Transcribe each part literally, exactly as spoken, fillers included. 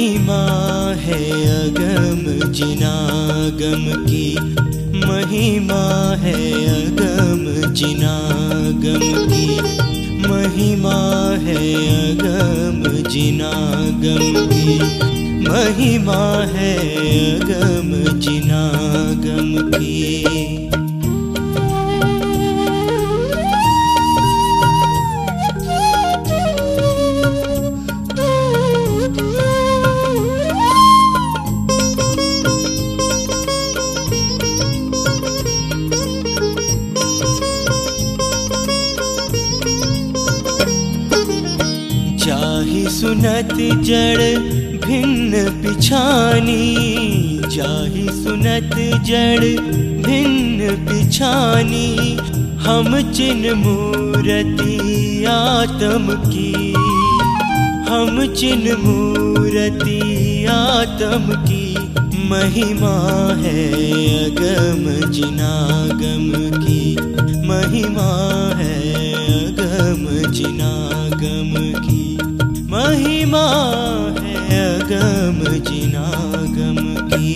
महिमा है अगम जिनागम की, महिमा है अगम जिनागम की, महिमा है अगम जिनागम की, महिमा है अगम जिनागम की। जाहि सुनत जड़ भिन्न पिछानी, जाहि सुनत जड़ भिन्न पिछानी, हम चिन्ह मूरति आत्म की, हम चिन्ह मूरति आत्म की, महिमा है अगम जिनागम की, महिमा है अगम जिनागम की, महिमा है अगम जिनागम की।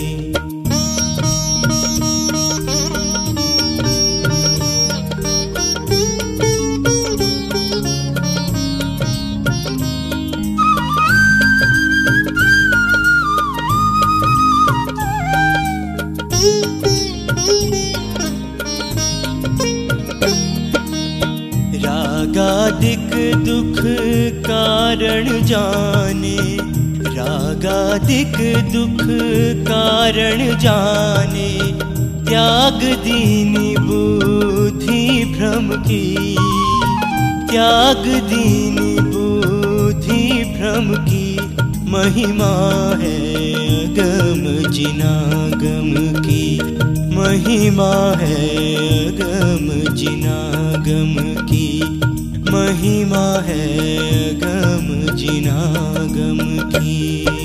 रागादिक दुख कारण जाने, रागादिक दुख कारण जाने, त्याग दीनी बुद्धि भ्रम की, त्याग दीनी बुद्धि भ्रम की, महिमा है अगम जिनागम की, महिमा है अगम जिनागम की, महिमा है अगम जिनागम की।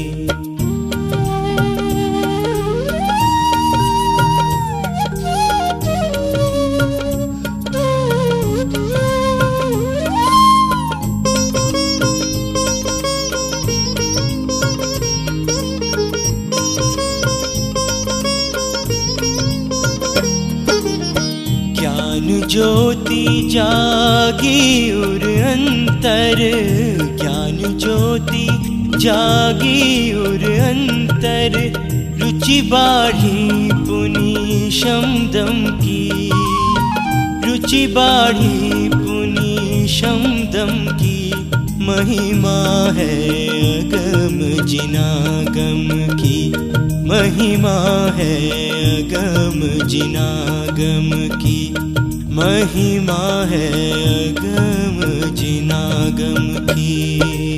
ज्योति जागी उर अंतर, ज्ञान ज्योति जागी उर अंतर, रुचि बाढ़ी पुनि शमदम की, रुचि बाढ़ी पुनि शमदम की, महिमा है अगम जिनागम की, महिमा है अगम जिनागम की, महिमा है अगम जिनागम की।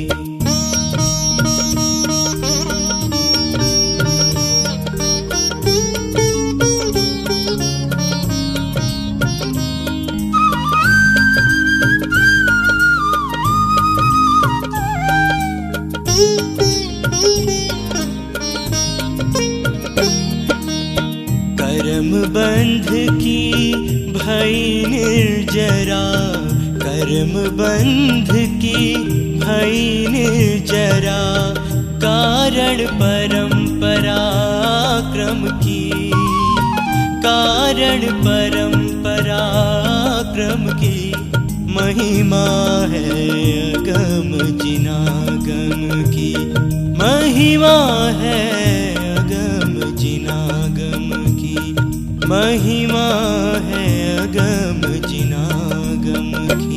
कर्म बंध की भई निर्जरा, कर्म बंध की भई निर्जरा, कारण परंपरा क्रम की, कारण परंपरा क्रम की, महिमा है अगम जिनागम की, महिमा है अगम जिनागम की, महिमा है अगम जिनागम की।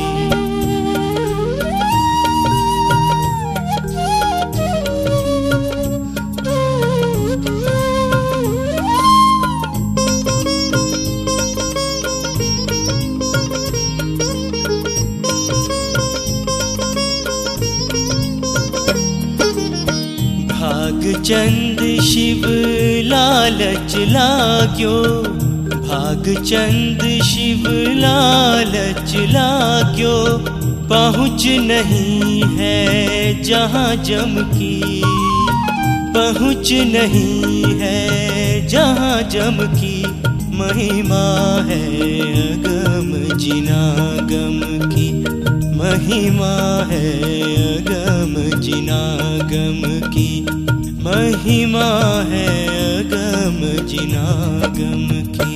भागचंद शिव लालच लाग्यो, भागचंद शिव लालच लाग्यो, पहुँच नहीं है जहाँ जम की, पहुँच नहीं है जहाँ जम की, महिमा है अगम जिनागम की, महिमा महिमा है अगम जिनागम की, महिमा है अगम जिनागम की।